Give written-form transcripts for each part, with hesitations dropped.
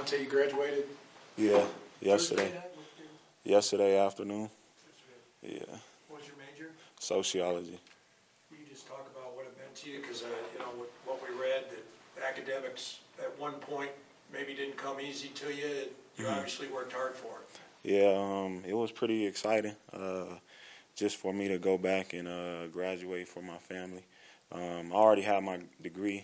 until you graduated? Yeah, yesterday. Yesterday afternoon. Yeah. What was your major? Sociology. You just talk about what it meant to you, because with what we read, that academics at one point maybe didn't come easy to you. You obviously worked hard for it. Yeah, it was pretty exciting. Just for me to go back and graduate for my family. I already had my degree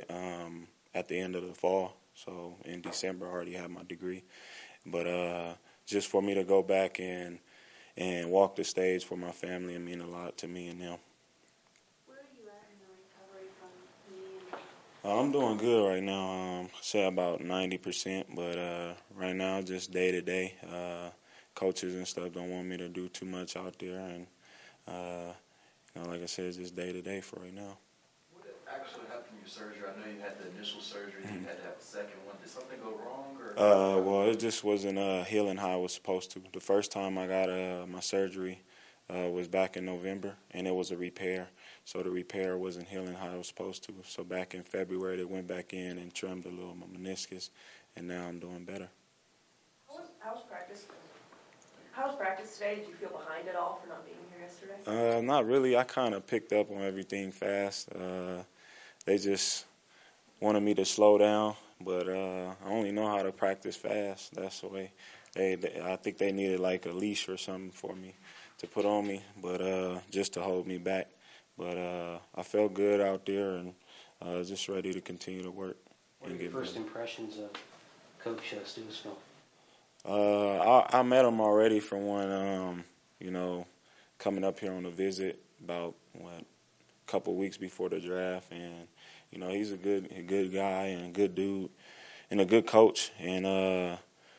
at the end of the fall, so in December I already had my degree. But just for me to go back and walk the stage for my family, it mean a lot to me and them. Where are you at in the recovery from knee? I'm doing good right now. Say about 90%, but right now just day to day. Coaches and stuff don't want me to do too much out there, and like I said, it's just day to day for right now. What actually happened to your surgery? I know you had the initial surgery, you had to have the second one. Did something go wrong? Well, it just wasn't healing how it was supposed to. The first time I got my surgery was back in November, and it was a repair. So the repair wasn't healing how it was supposed to. So back in February, they went back in and trimmed a little my meniscus, and now I'm doing better. How was practice? How was practice today? Did you feel behind at all for not being here yesterday? Not really. I kind of picked up on everything fast. They just wanted me to slow down, but I only know how to practice fast. That's the way. I think they needed like a leash or something for me to put on me, but just to hold me back. But I felt good out there and just ready to continue to work. What are your first impressions of Coach Stuvesville? I met him already from when, coming up here on a visit about a couple weeks before the draft, and he's a good guy and a good dude and a good coach, and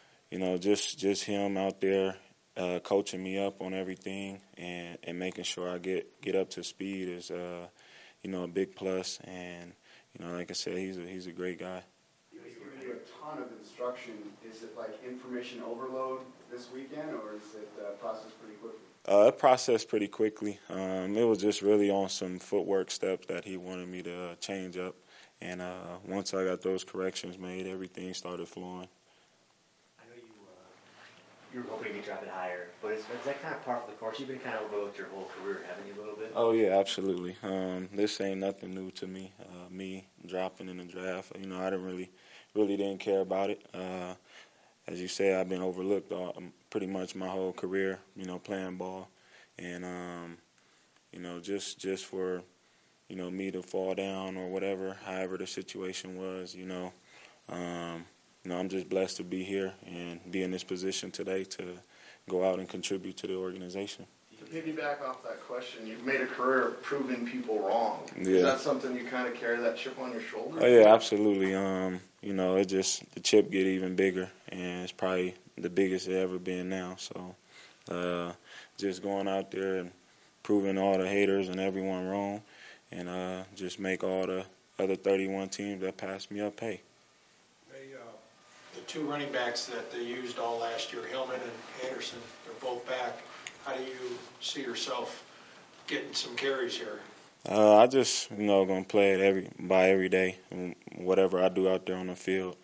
just him out there coaching me up on everything and making sure I get up to speed is a big plus, and like I said, he's a great guy. He's giving you a ton of instruction. Is it like information overload this weekend, or is it processed pretty quickly? It processed pretty quickly. It was just really on some footwork steps that he wanted me to change up. And once I got those corrections made, everything started flowing. I know you were hoping to get drafted higher, but is that kind of part of the course? You've been kind of overlooked your whole career, haven't you, a little bit? Oh, yeah, absolutely. This ain't nothing new to me, me dropping in the draft. I didn't really didn't care about it. As you say, I've been overlooked pretty much my whole career, playing ball. And, just for, me to fall down or whatever, however the situation was, I'm just blessed to be here and be in this position today to go out and contribute to the organization. To piggyback off that question, you've made a career of proving people wrong. Yeah. Is that something you kind of carry that chip on your shoulder? Oh, yeah, absolutely. It just, the chip get even bigger, and it's probably the biggest it ever been now. So just going out there and proving all the haters and everyone wrong, and just make all the other 31 teams that passed me up pay. The two running backs that they used all last year, Hillman and Anderson, they're both back. How do you see yourself getting some carries here? I just, gonna play it every day, whatever I do out there on the field.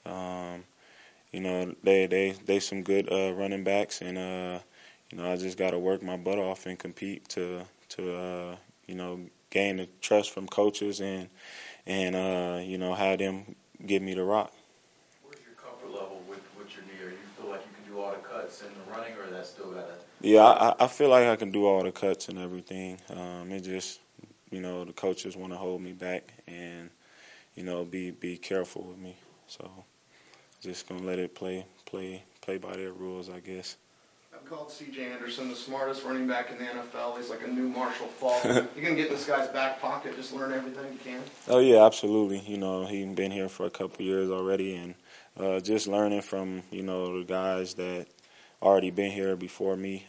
They some good running backs, and I just got to work my butt off and compete to gain the trust from coaches and have them give me the rock. Where's your comfort level with your knee? Or you feel like you can do all the cuts in the running, or that's still got to? Yeah, I feel like I can do all the cuts and everything. It just, the coaches want to hold me back and, be careful with me. So just going to let it play by their rules, I guess. I've called C.J. Anderson the smartest running back in the NFL. He's like a new Marshall Faulk. You can get in this guy's back pocket, just learn everything you can. Oh, yeah, absolutely. He's been here for a couple of years already, and just learning from, the guys that already been here before me,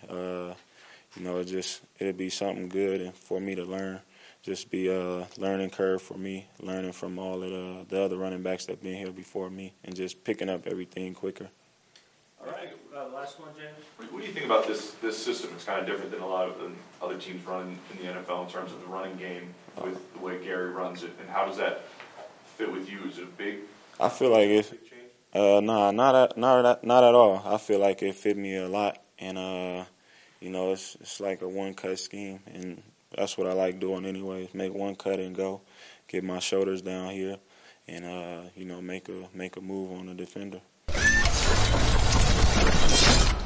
it'd be something good and for me to learn. Just be a learning curve for me, learning from all of the other running backs that been here before me, and just picking up everything quicker. All right, last one, James. What do you think about this system? It's kind of different than a lot of the other teams run in the NFL in terms of the running game with the way Gary runs it, and how does that fit with you? Is it a big? I feel like Nah, not at all. I feel like it fit me a lot, and you know, it's like a one cut scheme, and that's what I like doing anyway. Make one cut and go, get my shoulders down here, and you know, make a move on the defender.